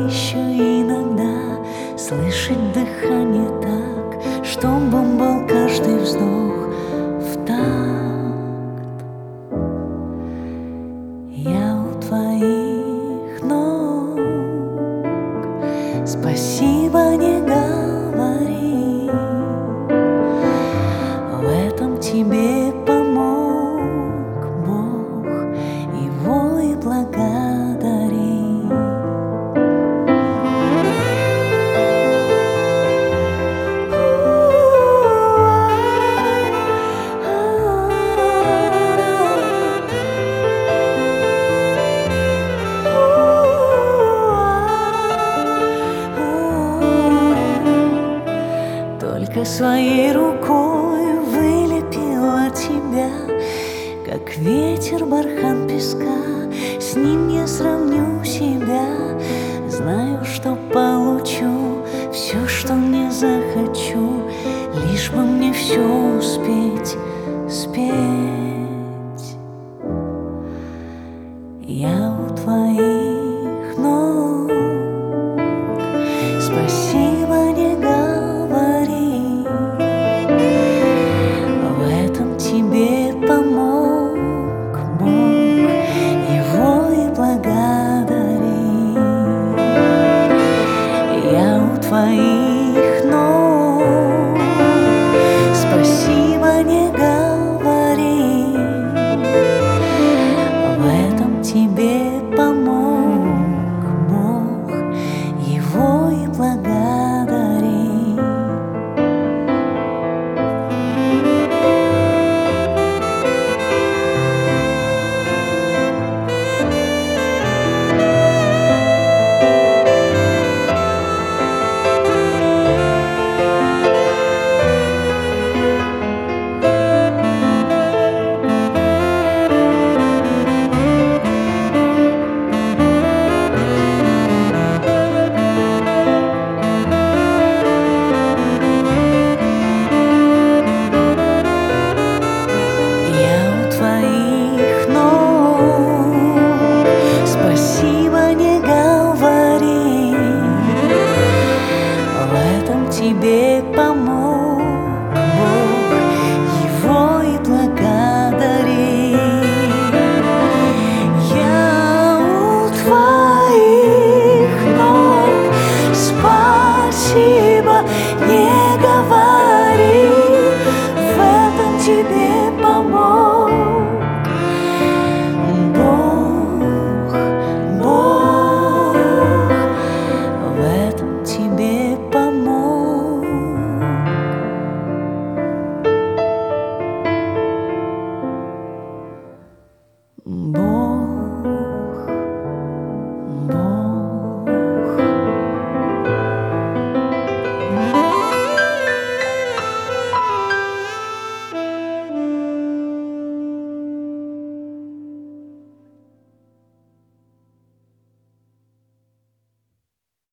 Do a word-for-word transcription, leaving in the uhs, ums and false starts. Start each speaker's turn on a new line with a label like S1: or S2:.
S1: еще иногда слышать дыхание так, чтобы был каждый вздох в такт. Я у твоих ног, спасибо не говори, в этом тебе помог Бог, его и благодари. Только своей рукой вылепила тебя, как ветер бархан песка. С ним я сравню себя, знаю, что получу все, что мне захочу, лишь бы мне все успеть спеть. Я у твоих ног, спасибо не говори, в этом тебе помог Бог, его и благодари. Я у твоих ног, спасибо не говори, в этом тебе помог Бог, его и благодари. Тебе помочь.